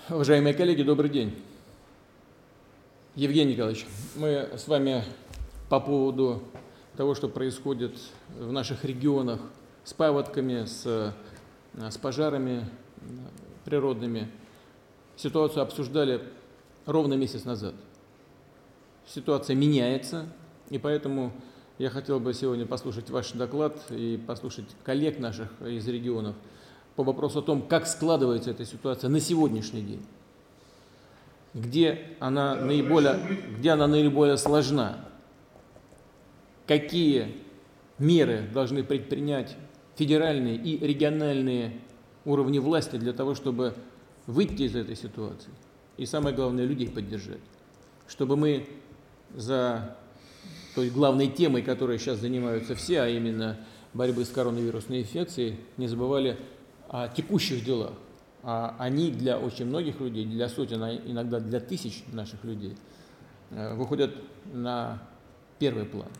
Уважаемые коллеги, добрый день. Евгений Николаевич, мы с вами по поводу того, что происходит в наших регионах с паводками, с пожарами природными, ситуацию обсуждали ровно месяц назад. Ситуация меняется, и поэтому я хотел бы сегодня послушать ваш доклад и послушать коллег наших из регионов по вопросу о том, как складывается эта ситуация на сегодняшний день, где она наиболее сложна, какие меры должны предпринять федеральные и региональные уровни власти для того, чтобы выйти из этой ситуации и, самое главное, людей поддержать, чтобы мы за той главной темой, которой сейчас занимаются все, а именно борьбы с коронавирусной инфекцией, не забывали о текущих делах. А они для очень многих людей, для сотен, а иногда для тысяч наших людей, выходят на первый план.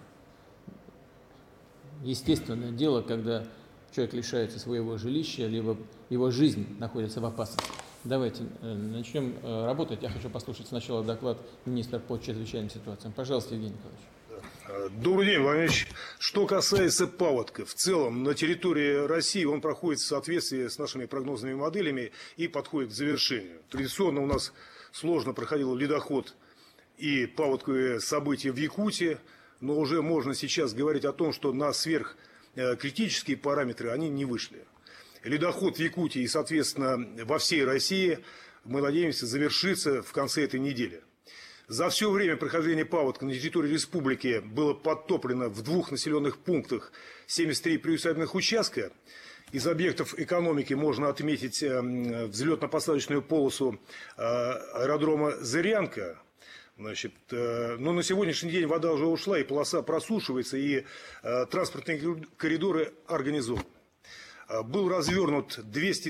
Естественное дело, когда человек лишается своего жилища, либо его жизнь находится в опасности. Давайте начнем работать. Я хочу послушать сначала доклад министра по чрезвычайным ситуациям. Пожалуйста, Евгений Николаевич. Добрый день, Владимир Ильич. Что касается паводка, в целом на территории России он проходит в соответствии с нашими прогнозными моделями и подходит к завершению. Традиционно у нас сложно проходил ледоход и паводковые события в Якутии, но уже можно сейчас говорить о том, что на сверхкритические параметры они не вышли. Ледоход в Якутии и, соответственно, во всей России, мы надеемся, завершится в конце этой недели. За все время прохождения паводка на территории республики было подтоплено в 2 населенных пунктах 73 приусадебных участка. Из объектов экономики можно отметить взлетно-посадочную полосу аэродрома Зырянка. Но на сегодняшний день вода уже ушла, и полоса просушивается, и транспортные коридоры организованы. Был развернут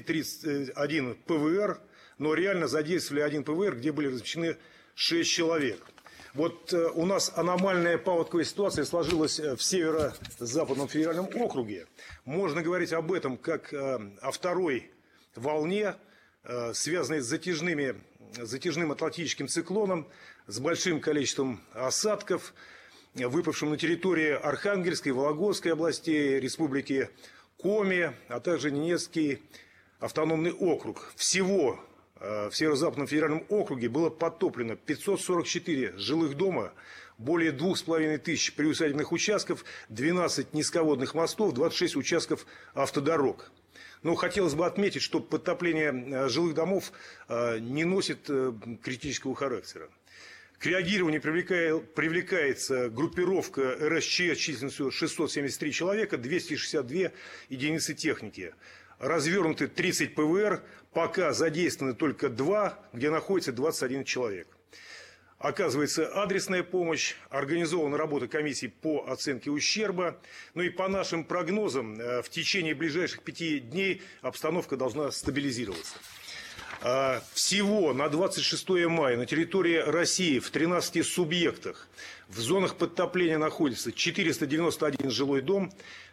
231 ПВР, но реально задействовали 1 ПВР, где были размещены 6 человек. Вот у нас аномальная паводковая ситуация сложилась в Северо-Западном федеральном округе. Можно говорить об этом как о второй волне, связанной с затяжным атлантическим циклоном, с большим количеством осадков, выпавшим на территории Архангельской, Вологодской областей, республики Коми, а также Ненецкий автономный округ. Всего в Северо-Западном федеральном округе было подтоплено 544 жилых дома, более 2500 приусадебных участков, 12 низководных мостов, 26 участков автодорог. Но хотелось бы отметить, что подтопление жилых домов не носит критического характера. К реагированию привлекается группировка РСЧ численностью 673 человека, 262 единицы техники. Развернуты 30 ПВР, пока задействованы только 2, где находится 21 человек. Оказывается адресная помощь, организована работа комиссий по оценке ущерба. Ну и по нашим прогнозам, в течение ближайших 5 дней обстановка должна стабилизироваться. Всего на 26 мая на территории России в 13 субъектах в зонах подтопления находится 491 жилой дом,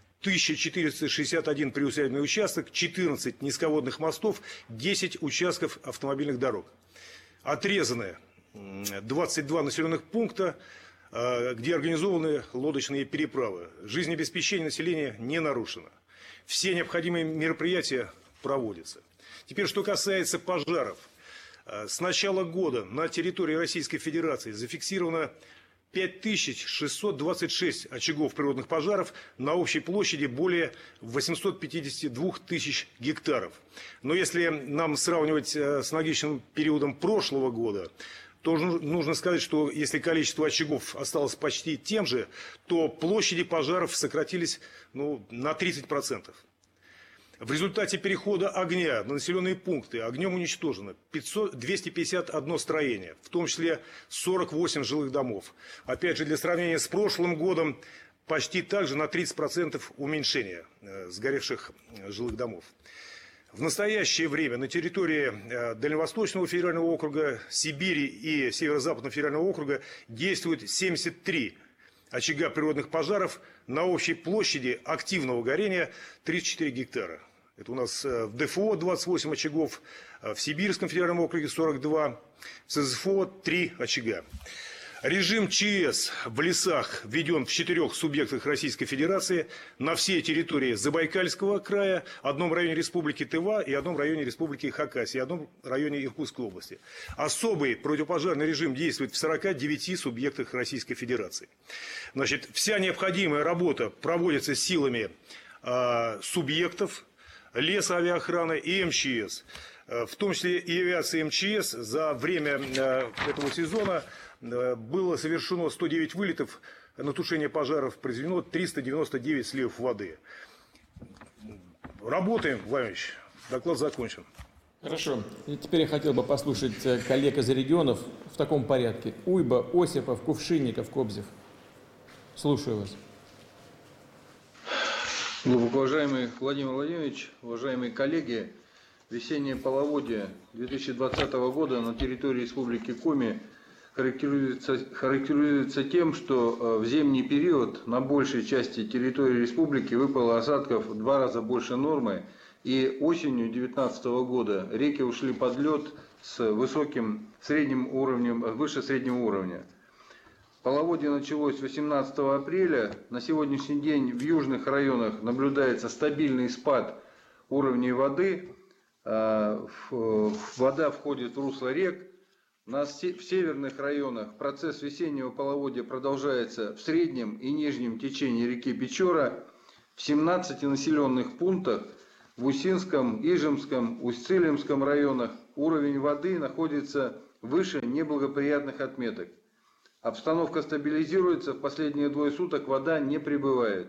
1461 приусадебный участок, 14 низководных мостов, 10 участков автомобильных дорог. Отрезаны 22 населенных пункта, где организованы лодочные переправы. Жизнеобеспечение населения не нарушено. Все необходимые мероприятия проводятся. Теперь, что касается пожаров. С начала года на территории Российской Федерации зафиксировано 5626 очагов природных пожаров на общей площади более 852 тысяч гектаров. Но если нам сравнивать с аналогичным периодом прошлого года, то нужно сказать, что если количество очагов осталось почти тем же, то площади пожаров сократились на 30%. В результате перехода огня на населенные пункты огнем уничтожено 251 строение, в том числе 48 жилых домов. Опять же, для сравнения с прошлым годом, почти так же на 30% уменьшение сгоревших жилых домов. В настоящее время на территории Дальневосточного федерального округа, Сибири и Северо-Западного федерального округа действует 73 очага природных пожаров на общей площади активного горения 34 гектара. Это у нас в ДФО 28 очагов, в Сибирском федеральном округе 42, в СЗФО 3 очага. Режим ЧС в лесах введен в 4 субъектах Российской Федерации на всей территории Забайкальского края, одном районе Республики Тыва и одном районе Республики Хакасия, одном районе Иркутской области. Особый противопожарный режим действует в 49 субъектах Российской Федерации. Значит, вся необходимая работа проводится силами субъектов лесоавиаохраны и МЧС. В том числе и авиации МЧС за время этого сезона было совершено 109 вылетов на тушение пожаров, произведено 399 сливов воды. Работаем, Владимирович. Доклад закончен. Хорошо. И теперь я хотел бы послушать коллег из регионов в таком порядке. Уйба, Осипов, Кувшинников, Кобзев. Слушаю вас. Глубоко уважаемый Владимир Владимирович, уважаемые коллеги, весеннее половодье 2020 года на территории Республики Коми характеризуется тем, что в зимний период на большей части территории республики выпало осадков в 2 раза больше нормы, и осенью 2019 года реки ушли под лед с высоким средним уровнем, выше среднего уровня. Половодье началось 18 апреля. На сегодняшний день в южных районах наблюдается стабильный спад уровней воды. Вода входит в русло рек. В северных районах процесс весеннего половодья продолжается в среднем и нижнем течении реки Печора. В 17 населенных пунктах в Усинском, Ижемском, Усть-Цилимском районах уровень воды находится выше неблагоприятных отметок. Обстановка стабилизируется, в последние 2 суток вода не прибывает.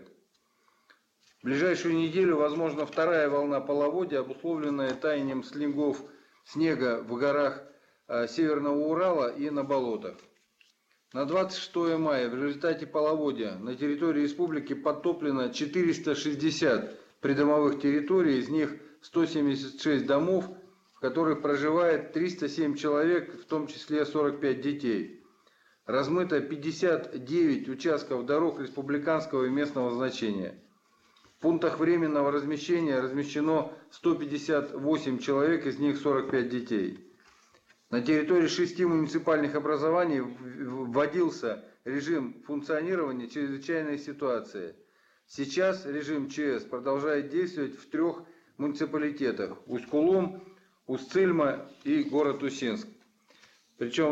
В ближайшую неделю возможна вторая волна половодья, обусловленная таянием слегов снега в горах Северного Урала и на болотах. На 26 мая в результате половодья на территории республики подтоплено 460 придомовых территорий, из них 176 домов, в которых проживает 307 человек, в том числе 45 детей. Размыто 59 участков дорог республиканского и местного значения. В пунктах временного размещения размещено 158 человек, из них 45 детей. На территории 6 муниципальных образований вводился режим функционирования чрезвычайной ситуации. Сейчас режим ЧС продолжает действовать в 3 муниципалитетах: Усть-Кулом, Усть-Цильма и город Усинск. Причем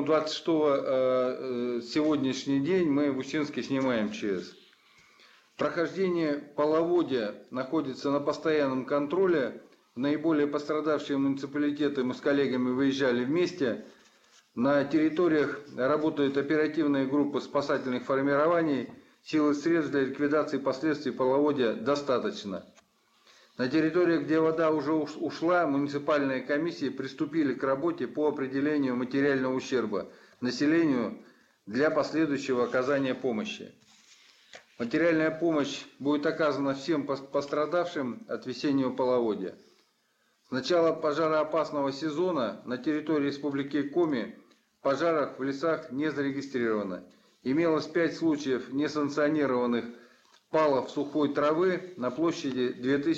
26 сегодняшний день мы в Усинске снимаем ЧС. Прохождение половодья находится на постоянном контроле. В наиболее пострадавшие муниципалитеты мы с коллегами выезжали вместе. На территориях работают оперативные группы спасательных формирований. Сил и средств для ликвидации последствий половодья достаточно. На территориях, где вода уже ушла, муниципальные комиссии приступили к работе по определению материального ущерба населению для последующего оказания помощи. Материальная помощь будет оказана всем пострадавшим от весеннего половодья. С начала пожароопасного сезона на территории Республики Коми пожаров в лесах не зарегистрировано. Имелось 5 случаев несанкционированных палов сухой травы на площади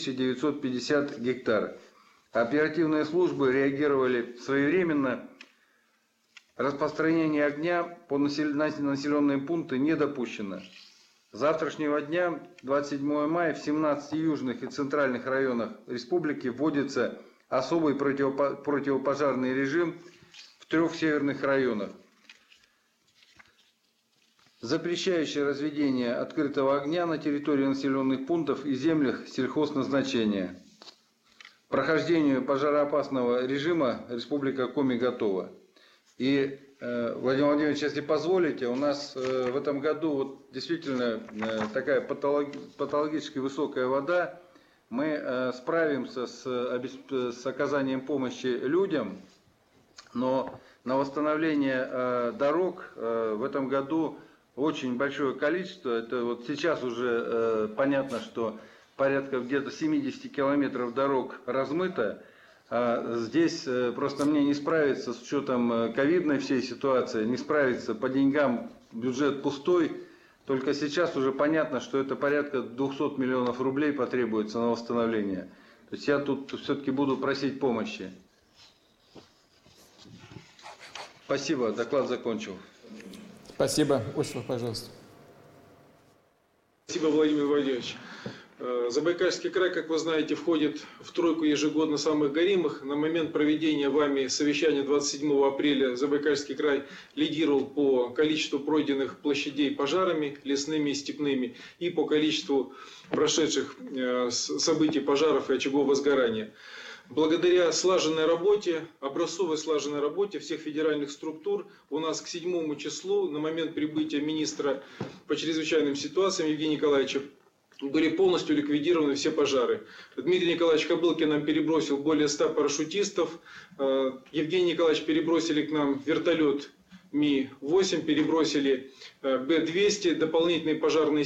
2950 гектар. Оперативные службы реагировали своевременно. Распространение огня по населенные пункты не допущено. С завтрашнего дня, 27 мая, в 17 южных и центральных районах республики вводится особый противопожарный режим в 3 северных районах, запрещающий разведение открытого огня на территории населенных пунктов и землях сельхозназначения. К прохождению пожароопасного режима Республика Коми готова. И, Владимир Владимирович, если позволите, у нас в этом году вот действительно такая патологически высокая вода. Мы справимся с оказанием помощи людям, но на восстановление дорог в этом году очень большое количество. Это вот сейчас уже понятно, что порядка где-то 70 километров дорог размыто. Здесь просто мне не справиться с учетом ковидной всей ситуации, не справиться по деньгам, бюджет пустой. Только сейчас уже понятно, что это порядка 200 миллионов рублей потребуется на восстановление. То есть я тут все-таки буду просить помощи. Спасибо, доклад закончил. Спасибо. Осипов, пожалуйста. Спасибо, Владимир Владимирович. Забайкальский край, как вы знаете, входит в тройку ежегодно самых горимых. На момент проведения вами совещания 27 апреля Забайкальский край лидировал по количеству пройденных площадей пожарами, лесными и степными, и по количеству прошедших событий пожаров и очагового сгорания. Благодаря слаженной работе, образцовой слаженной работе всех федеральных структур, у нас к 7 числу, на момент прибытия министра по чрезвычайным ситуациям Евгения Николаевича, были полностью ликвидированы все пожары. Дмитрий Николаевич Кобылкин нам перебросил более 100 парашютистов. Евгений Николаевич перебросили к нам вертолет Ми-8, перебросили Б-200, дополнительные пожарные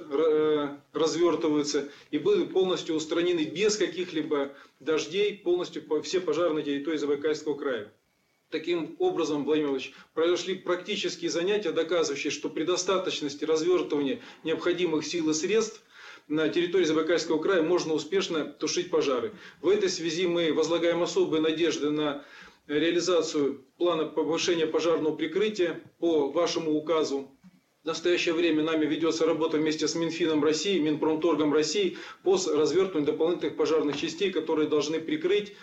силы развертываются и были полностью устранены без каких-либо дождей полностью все пожары на территории Забайкальского края. Таким образом, Владимир Владимирович, произошли практические занятия, доказывающие, что при достаточности развертывания необходимых сил и средств на территории Забайкальского края можно успешно тушить пожары. В этой связи мы возлагаем особые надежды на реализацию плана повышения пожарного прикрытия по вашему указу. В настоящее время нами ведется работа вместе с Минфином России, Минпромторгом России по развертыванию дополнительных пожарных частей, которые должны прикрыть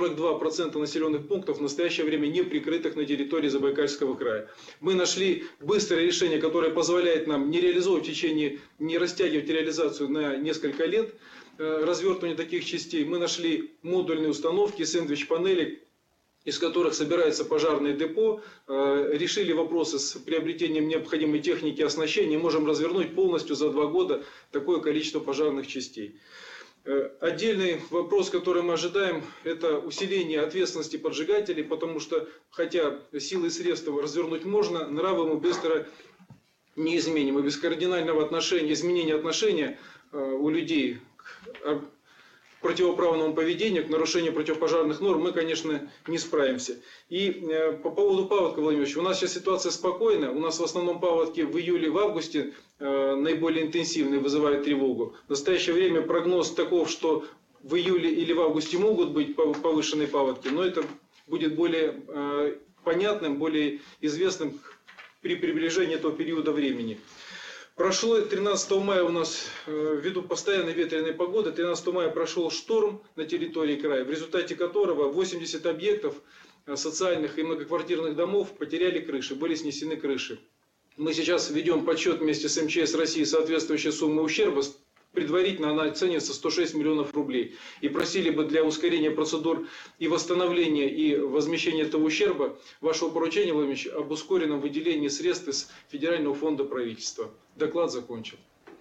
42% населенных пунктов в настоящее время не прикрытых на территории Забайкальского края. Мы нашли быстрое решение, которое позволяет нам не реализовывать в течение, не растягивать реализацию на несколько лет развертывания таких частей. Мы нашли модульные установки, сэндвич-панели, из которых собирается пожарное депо, решили вопросы с приобретением необходимой техники и оснащения, и можем развернуть полностью за 2 года такое количество пожарных частей. Отдельный вопрос, который мы ожидаем, это усиление ответственности поджигателей, потому что, хотя силы и средства развернуть можно, нравы мы быстро не изменим. И без кардинального изменения отношения у людей к противоправному поведению, к нарушению противопожарных норм мы, конечно, не справимся. И по поводу паводка, Владимир Ильич, у нас сейчас ситуация спокойная. У нас в основном паводки в июле, в августе наиболее интенсивные, вызывают тревогу. В настоящее время прогноз таков, что в июле или в августе могут быть повышенные паводки, но это будет более понятным, более известным при приближении этого периода времени. Прошло 13 мая у нас, ввиду постоянной ветреной погоды, 13 мая прошел шторм на территории края, в результате которого 80 объектов социальных и многоквартирных домов потеряли крыши, были снесены крыши. Мы сейчас ведем подсчет вместе с МЧС России соответствующей суммы ущерба. Предварительно она оценивается 106 миллионов рублей. И просили бы для ускорения процедур и восстановления и возмещения этого ущерба вашего поручения, Владимир Ильич, об ускоренном выделении средств из Федерального фонда правительства. Доклад закончен.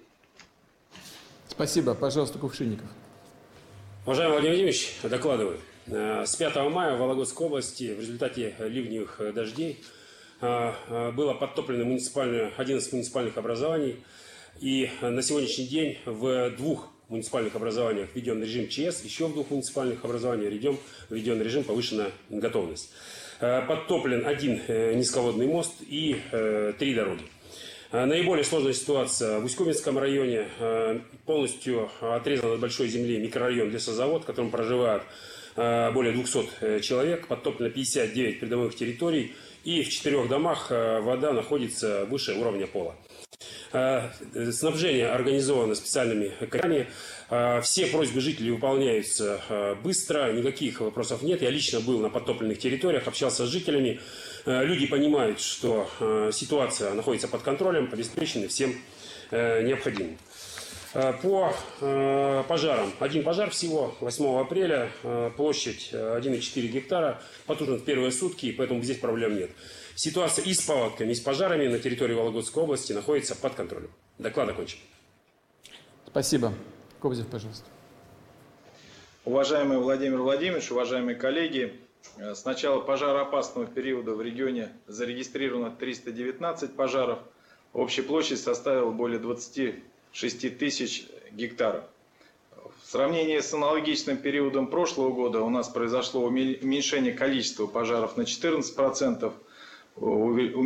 Спасибо. Пожалуйста, Кувшинников. Уважаемый Владимир Владимирович, докладываю. С 5 мая в Вологодской области в результате ливневых дождей было подтоплено 11 муниципальных образований. И на сегодняшний день в 2 муниципальных образованиях введен режим ЧС, еще в 2 муниципальных образованиях введен режим повышенная готовность. Подтоплен 1 низководный мост и 3 дороги. Наиболее сложная ситуация в Усть-Куменском районе. Полностью отрезан от большой земли микрорайон Лесозавод, в котором проживают более 200 человек. Подтоплено 59 придомовых территорий. И в 4 домах вода находится выше уровня пола. Снабжение организовано специальными коридорами. Все просьбы жителей выполняются быстро, никаких вопросов нет. Я лично был на подтопленных территориях, общался с жителями. Люди понимают, что ситуация находится под контролем, обеспечены всем необходимым. По пожарам. 1 пожар всего 8 апреля, площадь 1,4 гектара, потушен в первые сутки, поэтому здесь проблем нет. Ситуация и с паводками, и с пожарами на территории Вологодской области находится под контролем. Доклад окончен. Спасибо. Кобзев, пожалуйста. Уважаемый Владимир Владимирович, уважаемые коллеги, с начала пожароопасного периода в регионе зарегистрировано 319 пожаров. Общая площадь составила более 26 тысяч гектаров. В сравнении с аналогичным периодом прошлого года у нас произошло уменьшение количества пожаров на 14%.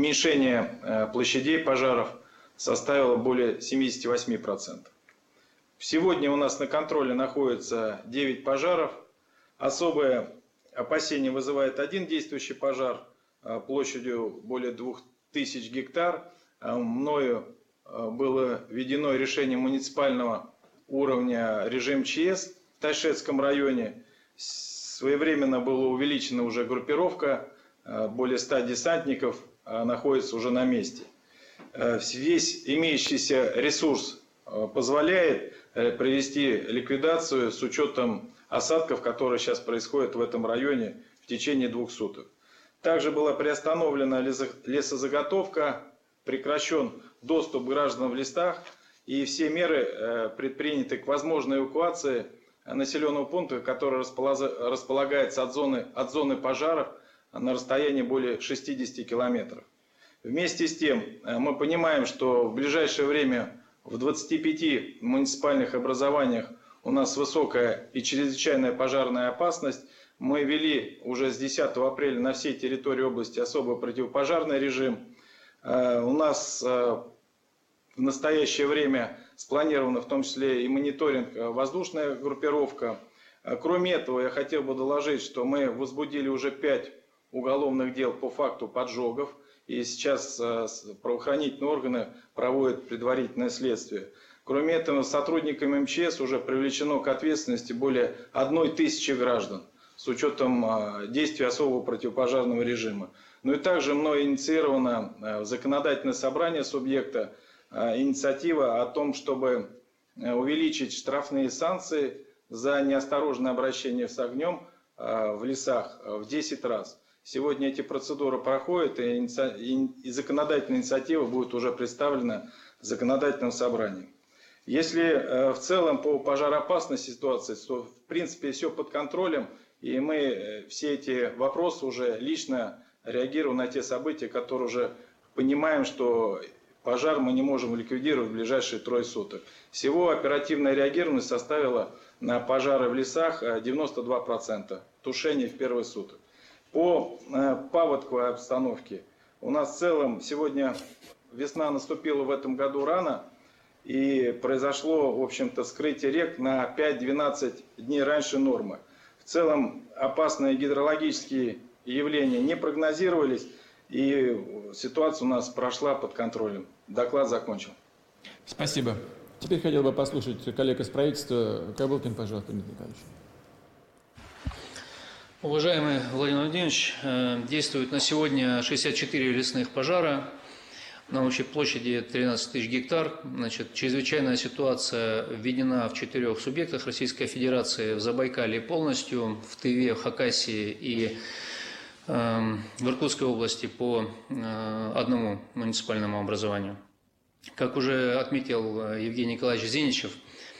Уменьшение площадей пожаров составило более 78%. Сегодня у нас на контроле находится 9 пожаров. Особое опасение вызывает один действующий пожар площадью более 2000 гектар. Мною было введено решение муниципального уровня режим ЧС в Тайшетском районе. Своевременно была увеличена уже группировка, более 100 десантников находится уже на месте. Весь имеющийся ресурс позволяет провести ликвидацию с учетом осадков, которые сейчас происходят в этом районе в течение 2 суток. Также была приостановлена лесозаготовка, прекращен доступ граждан в лесах, и все меры предприняты к возможной эвакуации населенного пункта, который располагается от зоны пожаров на расстоянии более 60 километров. Вместе с тем, мы понимаем, что в ближайшее время в 25 муниципальных образованиях у нас высокая и чрезвычайная пожарная опасность. Мы ввели уже с 10 апреля на всей территории области особый противопожарный режим. У нас в настоящее время спланирована в том числе и мониторинг, воздушная группировка. Кроме этого, я хотел бы доложить, что мы возбудили уже 5 уголовных дел по факту поджогов. И сейчас правоохранительные органы проводят предварительное следствие. Кроме этого, сотрудниками МЧС уже привлечено к ответственности более 1000 граждан с учетом действий особого противопожарного режима. Ну и также мной инициировано законодательное собрание субъекта инициатива о том, чтобы увеличить штрафные санкции за неосторожное обращение с огнем в лесах в 10 раз. Сегодня эти процедуры проходят, и законодательная инициатива будет уже представлена в законодательном собрании. Если в целом по пожароопасной ситуации, то в принципе все под контролем, и мы все эти вопросы уже лично реагируем на те события, которые уже понимаем, что пожар мы не можем ликвидировать в ближайшие 3 суток. Всего оперативная реагированность составила на пожары в лесах 92%, тушение в первые суток. По паводковой обстановке у нас в целом сегодня весна наступила в этом году рано, и произошло, в общем-то, вскрытие рек на 5-12 дней раньше нормы. В целом опасные гидрологические явления не прогнозировались, и ситуация у нас прошла под контролем. Доклад закончен. Спасибо. Теперь хотел бы послушать коллег из правительства. Кабылкин, пожалуйста, Дмитрий Николаевич. Уважаемый Владимир Владимирович, действует на сегодня 64 лесных пожара на общей площади 13 тысяч гектар. Значит, чрезвычайная ситуация введена в 4 субъектах Российской Федерации: в Забайкалье полностью, в Тыве, в Хакасии и в Иркутской области по одному муниципальному образованию. Как уже отметил Евгений Николаевич Зиничев,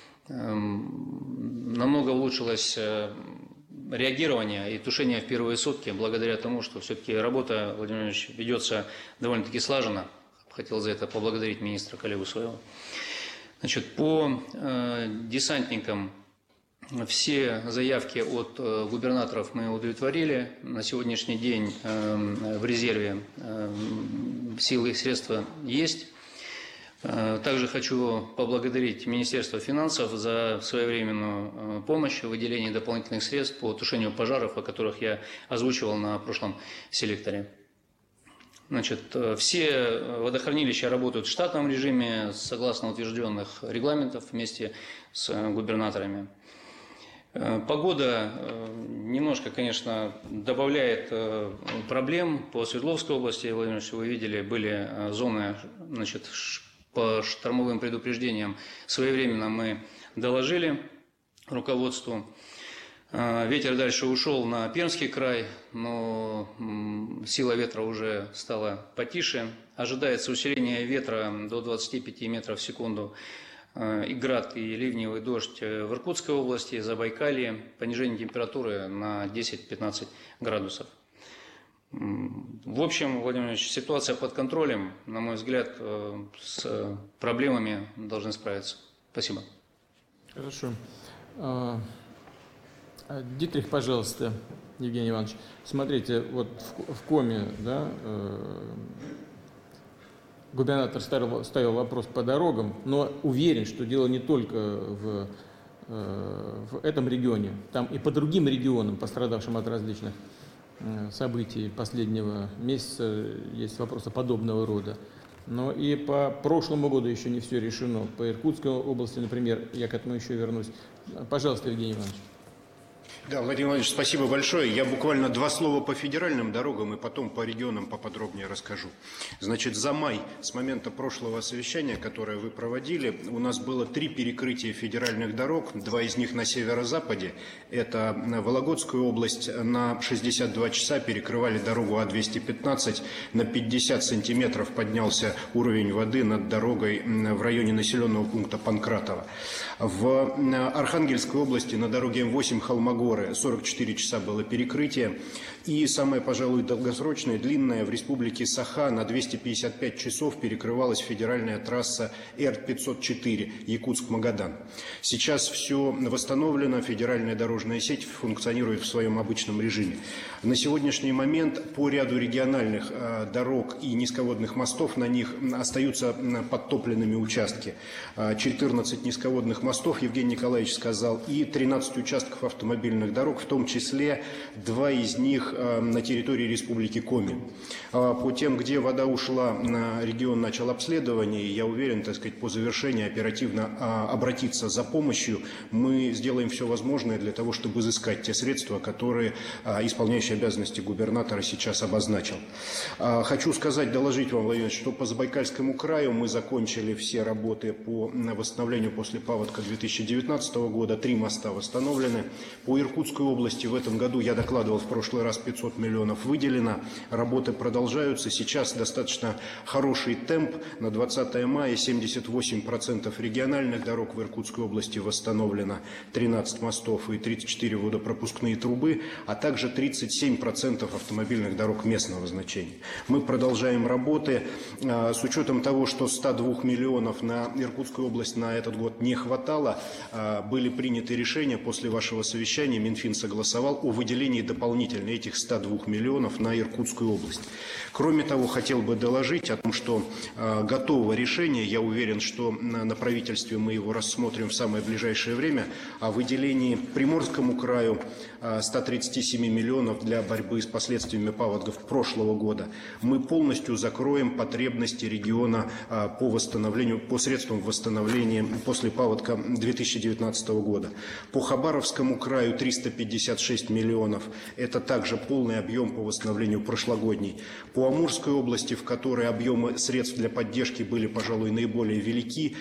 намного улучшилось реагирование и тушение в первые сутки, благодаря тому, что все-таки работа, Владимир Владимирович, ведется довольно-таки слаженно. Хотел за это поблагодарить министра, коллегу своего. Значит, по десантникам все заявки от губернаторов мы удовлетворили. На сегодняшний день в резерве силы и средства есть. Также хочу поблагодарить Министерство финансов за своевременную помощь в выделении дополнительных средств по тушению пожаров, о которых я озвучивал на прошлом селекторе. Значит, все водохранилища работают в штатном режиме, согласно утвержденных регламентов, вместе с губернаторами. Погода немножко, конечно, добавляет проблем по Свердловской области. Владимир Ильич, вы видели, были зоны, значит, по штормовым предупреждениям. Своевременно мы доложили руководству. Ветер дальше ушел на Пермский край, но сила ветра уже стала потише. Ожидается усиление ветра до 25 метров в секунду. И град, и ливневый дождь в Иркутской области, Забайкалье. Понижение температуры на 10-15 градусов. В общем, Владимир Ильич, ситуация под контролем. На мой взгляд, с проблемами должны справиться. Спасибо. Хорошо. Дитрих, пожалуйста, Евгений Иванович. Смотрите, вот в Коме, да, губернатор ставил вопрос по дорогам, но уверен, что дело не только в этом регионе, там и по другим регионам, пострадавшим от различных событий последнего месяца, есть вопросы подобного рода. Но и по прошлому году еще не все решено. По Иркутской области, например, я к этому еще вернусь. Пожалуйста, Евгений Иванович. Да, Владимир Владимирович, спасибо большое. Я буквально два слова по федеральным дорогам и потом по регионам поподробнее расскажу. Значит, за май, с момента прошлого совещания, которое вы проводили, у нас было 3 перекрытия федеральных дорог, 2 из них на северо-западе. Это Вологодская область на 62 часа перекрывали дорогу А-215, на 50 сантиметров поднялся уровень воды над дорогой в районе населенного пункта Панкратово. В Архангельской области на дороге М8 Холмогоры 44 часа было перекрытие. И самое, пожалуй, долгосрочное, длинное, в республике Саха на 255 часов перекрывалась федеральная трасса Р-504 Якутск-Магадан. Сейчас все восстановлено, федеральная дорожная сеть функционирует в своем обычном режиме. На сегодняшний момент по ряду региональных дорог и низководных мостов на них остаются подтопленными участки. 14 низководных мостов, Евгений Николаевич сказал, и 13 участков автомобильных дорог, в том числе 2 из них на территории Республики Коми. По тем, где вода ушла, регион начал обследование, и я уверен, так сказать, по завершении оперативно обратиться за помощью. Мы сделаем все возможное для того, чтобы изыскать те средства, которые исполняющий обязанности губернатора сейчас обозначил. Хочу сказать, доложить вам, Владимир Ильич, что по Забайкальскому краю мы закончили все работы по восстановлению после паводка 2019 года. 3 моста восстановлены. По Иркутской области в этом году, я докладывал в прошлый раз, 500 миллионов выделено. Работы продолжаются. Сейчас достаточно хороший темп. На 20 мая 78% региональных дорог в Иркутской области восстановлено. 13 мостов и 34 водопропускные трубы, а также 37% автомобильных дорог местного значения. Мы продолжаем работы. С учетом того, что 102 миллионов на Иркутскую область на этот год не хватало, были приняты решения после вашего совещания, Минфин согласовал о выделении дополнительно этих 102 миллионов на Иркутскую область. Кроме того, хотел бы доложить о том, что готово решение, я уверен, что на правительстве мы его рассмотрим в самое ближайшее время, о выделении Приморскому краю 137 миллионов для борьбы с последствиями паводков прошлого года. Мы полностью закроем потребности региона по восстановлению, по средствам восстановления после паводка 2019 года. По Хабаровскому краю 356 миллионов. Это также полный объем по восстановлению прошлогодней. По Амурской области, в которой объемы средств для поддержки были, пожалуй, наиболее велики,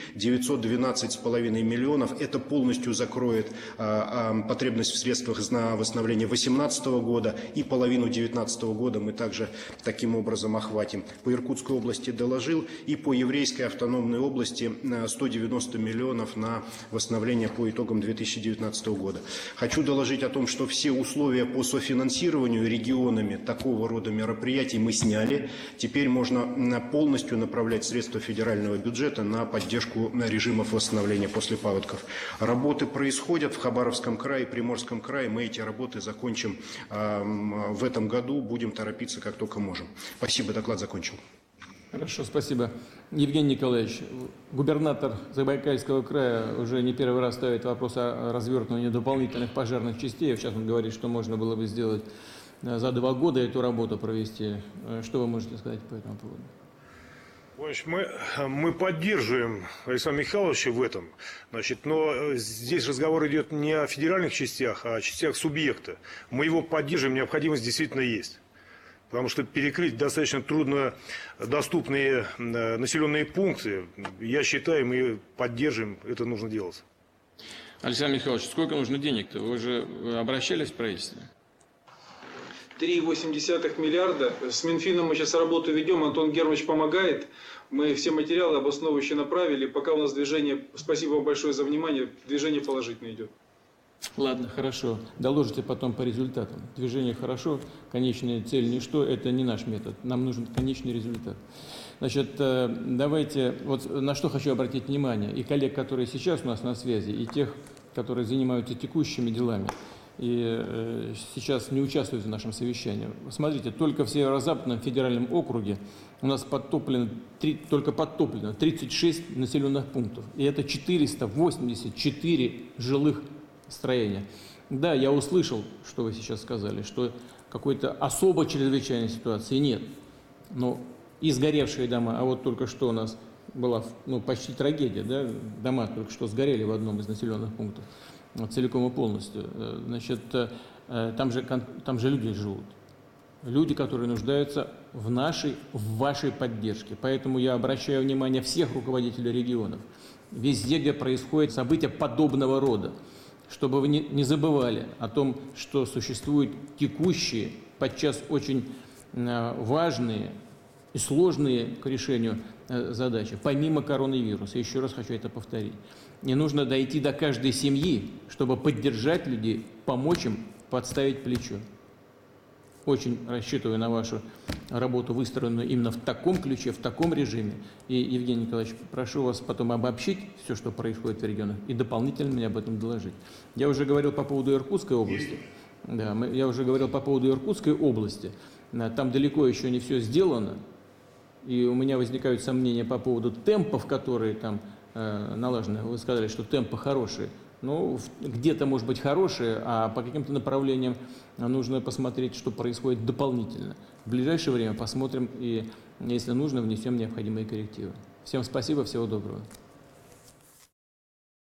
912,5 миллионов. Это полностью закроет потребность в средствах на восстановление 2018 года, и половину 2019 года мы также таким образом охватим. По Иркутской области доложил, и по Еврейской автономной области 190 миллионов на восстановление по итогам 2019 года. Хочу доложить о том, что все условия по софинансированию регионами такого рода мероприятий мы сняли. Теперь можно полностью направлять средства федерального бюджета на поддержку режимов восстановления после паводков. Работы происходят в Хабаровском крае и Приморском крае. Мы эти работы закончим в этом году. Будем торопиться, как только можем. Спасибо, доклад закончил. Хорошо, спасибо. Евгений Николаевич, губернатор Забайкальского края уже не первый раз ставит вопрос о развертывании дополнительных пожарных частей. Сейчас он говорит, что можно было бы сделать за 2 года эту работу провести. Что вы можете сказать по этому поводу? Мы поддерживаем Александра Михайловича в этом, значит, но здесь разговор идет не о федеральных частях, а о частях субъекта. Мы его поддерживаем, необходимость действительно есть. Потому что перекрыть достаточно труднодоступные населенные пункты, я считаю, мы поддерживаем, это нужно делать. Александр Михайлович, сколько нужно денег-то? Вы же обращались в правительство? 3,8 миллиарда. С Минфином мы сейчас работу ведем, Антон Германович помогает. Мы все материалы обосновывающие направили. Пока у нас движение, спасибо вам большое за внимание, движение положительно идет. Ладно, хорошо. Доложите потом по результатам. Движение хорошо, конечная цель ничто, это не наш метод. Нам нужен конечный результат. Значит, давайте, вот на что хочу обратить внимание, и коллег, которые сейчас у нас на связи, и тех, которые занимаются текущими делами. и сейчас не участвуют в нашем совещании. Смотрите, только в Северо-Западном федеральном округе у нас только подтоплено 36 населенных пунктов. И это 484 жилых строения. Да, я услышал, что вы сейчас сказали, что какой-то особо чрезвычайной ситуации нет. Но и сгоревшие дома, а вот только что у нас была почти трагедия, да? Дома только что сгорели в одном из населенных пунктов целиком и полностью. Значит, там же люди живут. Люди, которые нуждаются в вашей поддержке. Поэтому я обращаю внимание всех руководителей регионов. Везде, где происходят события подобного рода, чтобы вы не забывали о том, что существуют текущие, подчас очень важные и сложные к решению задачи, помимо коронавируса. Еще раз хочу это повторить. Не нужно дойти до каждой семьи, чтобы поддержать людей, помочь им, подставить плечо. Очень рассчитываю на вашу работу, выстроенную именно в таком ключе, в таком режиме. И, Евгений Николаевич, прошу вас потом обобщить все, что происходит в регионах, и дополнительно мне об этом доложить. Я уже говорил по поводу Иркутской области. Да, я уже говорил по поводу Иркутской области. Там далеко еще не все сделано. И у меня возникают сомнения по поводу темпов, которые там налажены. Вы сказали, что темпы хорошие. Ну, где-то, может быть, хорошие, а по каким-то направлениям нужно посмотреть, что происходит дополнительно. В ближайшее время посмотрим и, если нужно, внесем необходимые коррективы. Всем спасибо, всего доброго.